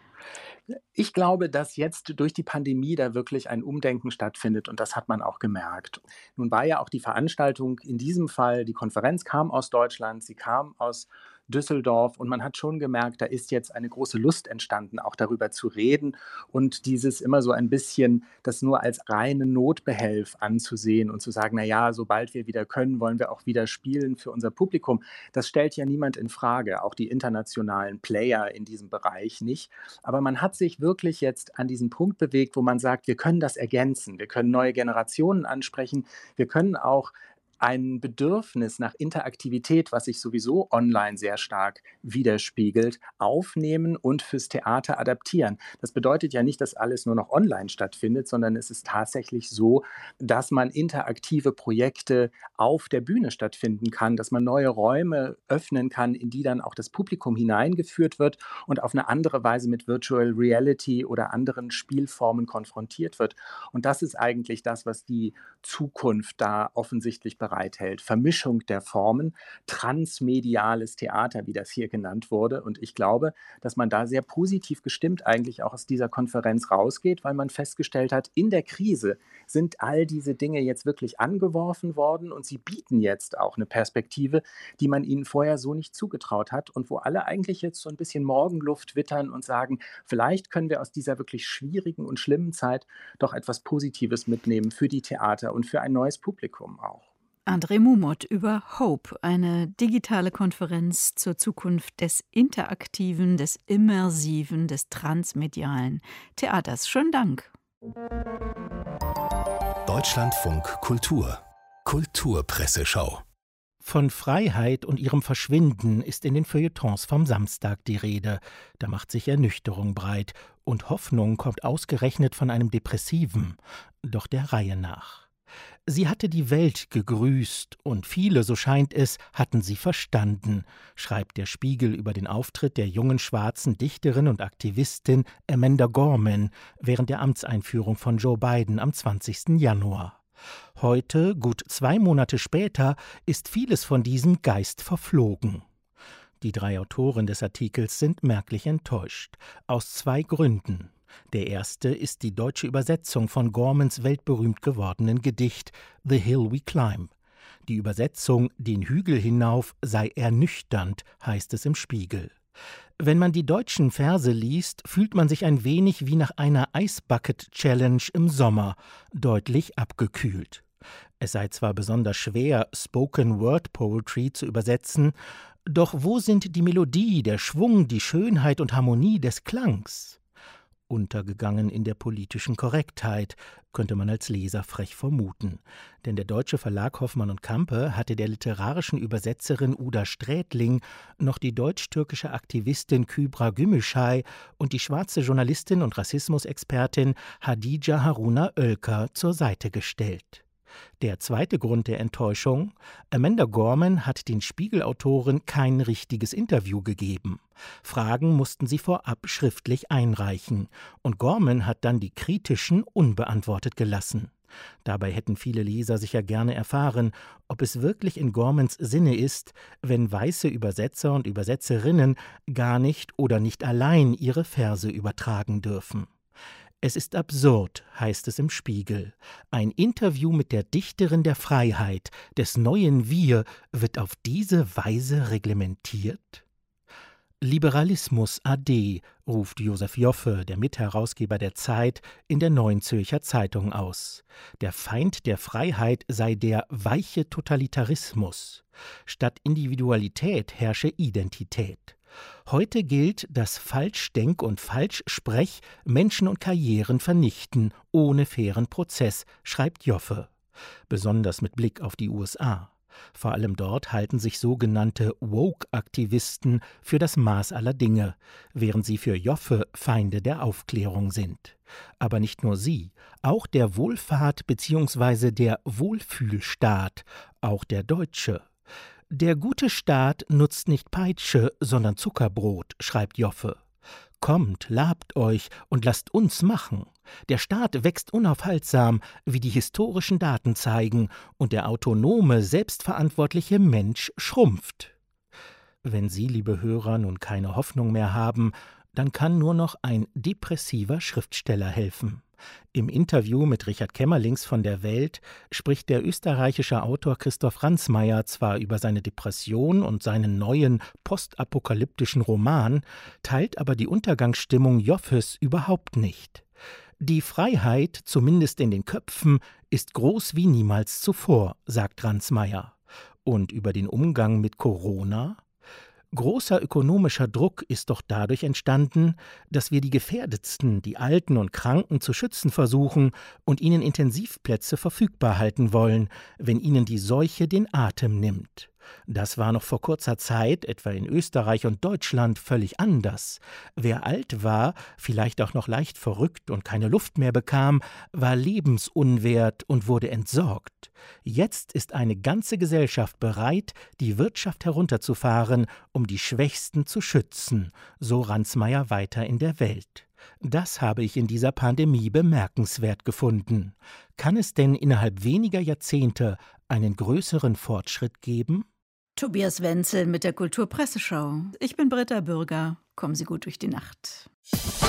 Ich glaube, dass jetzt durch die Pandemie da wirklich ein Umdenken stattfindet und das hat man auch gemerkt. Nun war ja auch die Veranstaltung in diesem Fall, die Konferenz kam aus Deutschland, sie kam aus Düsseldorf und man hat schon gemerkt, da ist jetzt eine große Lust entstanden, auch darüber zu reden und dieses immer so ein bisschen das nur als reine Notbehelf anzusehen und zu sagen, na ja, sobald wir wieder können, wollen wir auch wieder spielen für unser Publikum. Das stellt ja niemand in Frage, auch die internationalen Player in diesem Bereich nicht. Aber man hat sich wirklich jetzt an diesen Punkt bewegt, wo man sagt, wir können das ergänzen, wir können neue Generationen ansprechen, wir können auch ein Bedürfnis nach Interaktivität, was sich sowieso online sehr stark widerspiegelt, aufnehmen und fürs Theater adaptieren. Das bedeutet ja nicht, dass alles nur noch online stattfindet, sondern es ist tatsächlich so, dass man interaktive Projekte auf der Bühne stattfinden kann, dass man neue Räume öffnen kann, in die dann auch das Publikum hineingeführt wird und auf eine andere Weise mit Virtual Reality oder anderen Spielformen konfrontiert wird. Und das ist eigentlich das, was die Zukunft da offensichtlich bereithält. Vermischung der Formen, transmediales Theater, wie das hier genannt wurde. Und ich glaube, dass man da sehr positiv gestimmt eigentlich auch aus dieser Konferenz rausgeht, weil man festgestellt hat, in der Krise sind all diese Dinge jetzt wirklich angeworfen worden und sie bieten jetzt auch eine Perspektive, die man ihnen vorher so nicht zugetraut hat und wo alle eigentlich jetzt so ein bisschen Morgenluft wittern und sagen, vielleicht können wir aus dieser wirklich schwierigen und schlimmen Zeit doch etwas Positives mitnehmen für die Theater und für ein neues Publikum auch. André Mumot über Hope, eine digitale Konferenz zur Zukunft des interaktiven, des immersiven, des transmedialen Theaters. Schönen Dank. Deutschlandfunk Kultur. Kulturpresseschau. Von Freiheit und ihrem Verschwinden ist in den Feuilletons vom Samstag die Rede. Da macht sich Ernüchterung breit und Hoffnung kommt ausgerechnet von einem Depressiven, doch der Reihe nach. Sie hatte die Welt gegrüßt und viele, so scheint es, hatten sie verstanden, schreibt der Spiegel über den Auftritt der jungen schwarzen Dichterin und Aktivistin Amanda Gorman während der Amtseinführung von Joe Biden am zwanzigsten Januar. Heute, gut zwei Monate später, ist vieles von diesem Geist verflogen. Die drei Autoren des Artikels sind merklich enttäuscht, aus zwei Gründen. Der erste ist die deutsche Übersetzung von Gormans weltberühmt gewordenen Gedicht »The Hill We Climb«. Die Übersetzung »Den Hügel hinauf« sei ernüchternd, heißt es im Spiegel. Wenn man die deutschen Verse liest, fühlt man sich ein wenig wie nach einer Eisbucket-Challenge im Sommer, deutlich abgekühlt. Es sei zwar besonders schwer, Spoken-Word-Poetry zu übersetzen, doch wo sind die Melodie, der Schwung, die Schönheit und Harmonie des Klangs? Untergegangen in der politischen Korrektheit, könnte man als Leser frech vermuten. Denn der deutsche Verlag Hoffmann und Campe hatte der literarischen Übersetzerin Uda Strätling noch die deutsch-türkische Aktivistin Kübra Gümüşay und die schwarze Journalistin und Rassismusexpertin Hadija Haruna Oelker zur Seite gestellt. Der zweite Grund der Enttäuschung: Amanda Gorman hat den Spiegel-Autoren kein richtiges Interview gegeben. Fragen mussten sie vorab schriftlich einreichen, und Gorman hat dann die kritischen unbeantwortet gelassen. Dabei hätten viele Leser sicher gerne erfahren, ob es wirklich in Gormans Sinne ist, wenn weiße Übersetzer und Übersetzerinnen gar nicht oder nicht allein ihre Verse übertragen dürfen. Es ist absurd, heißt es im Spiegel. Ein Interview mit der Dichterin der Freiheit, des neuen Wir, wird auf diese Weise reglementiert? Liberalismus ade, ruft Josef Joffe, der Mitherausgeber der Zeit, in der Neuen Zürcher Zeitung aus. Der Feind der Freiheit sei der weiche Totalitarismus. Statt Individualität herrsche Identität. Heute gilt, dass Falschdenk und Falschsprech Menschen und Karrieren vernichten, ohne fairen Prozess, schreibt Joffe. Besonders mit Blick auf die U S A. Vor allem dort halten sich sogenannte Woke-Aktivisten für das Maß aller Dinge, während sie für Joffe Feinde der Aufklärung sind. Aber nicht nur sie, auch der Wohlfahrt- bzw. der Wohlfühlstaat, auch der deutsche. Der gute Staat nutzt nicht Peitsche, sondern Zuckerbrot, schreibt Joffe. Kommt, labt euch und lasst uns machen. Der Staat wächst unaufhaltsam, wie die historischen Daten zeigen, und der autonome, selbstverantwortliche Mensch schrumpft. Wenn Sie, liebe Hörer, nun keine Hoffnung mehr haben, dann kann nur noch ein depressiver Schriftsteller helfen. Im Interview mit Richard Kämmerlings von der Welt spricht der österreichische Autor Christoph Ransmayr zwar über seine Depression und seinen neuen postapokalyptischen Roman, teilt aber die Untergangsstimmung Joffes überhaupt nicht. Die Freiheit, zumindest in den Köpfen, ist groß wie niemals zuvor, sagt Ransmayr. Und über den Umgang mit Corona? Großer ökonomischer Druck ist doch dadurch entstanden, dass wir die Gefährdetsten, die Alten und Kranken zu schützen versuchen und ihnen Intensivplätze verfügbar halten wollen, wenn ihnen die Seuche den Atem nimmt. Das war noch vor kurzer Zeit, etwa in Österreich und Deutschland, völlig anders. Wer alt war, vielleicht auch noch leicht verrückt und keine Luft mehr bekam, war lebensunwert und wurde entsorgt. Jetzt ist eine ganze Gesellschaft bereit, die Wirtschaft herunterzufahren, um die Schwächsten zu schützen, so Ransmayr weiter in der Welt. Das habe ich in dieser Pandemie bemerkenswert gefunden. Kann es denn innerhalb weniger Jahrzehnte einen größeren Fortschritt geben? Tobias Wenzel mit der Kulturpresseschau. Ich bin Britta Bürger. Kommen Sie gut durch die Nacht.